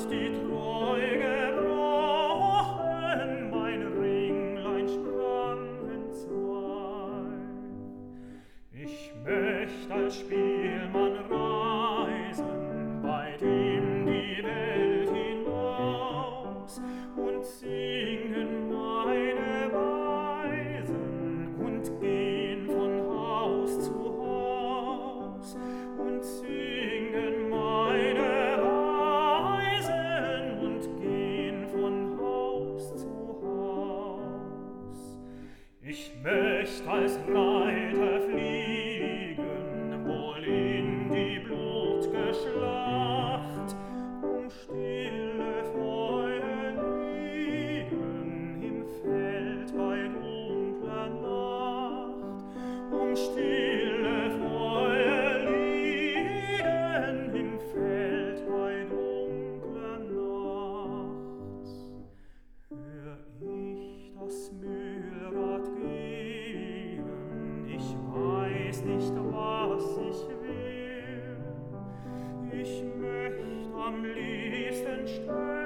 die Treu gebrochen, mein Ringlein sprang entzwei. Ich möcht als Spielmann reisen, weit in die Welt hinaus und singen meine Weisen und gehen von Haus zu Haus und singen meine Weisen und gehen von Haus zu Haus. Ich möcht als Reiter fliegen, wohl in die blut'ge Schlacht, um stille Freude liegen im Feld bei dunkler Nacht, um stille Freude liegen im Feld bei dunkler Nacht. Hör ich das Mühlrad gehen, ich weiß nicht, was ich will. Ich möcht am liebsten sterben,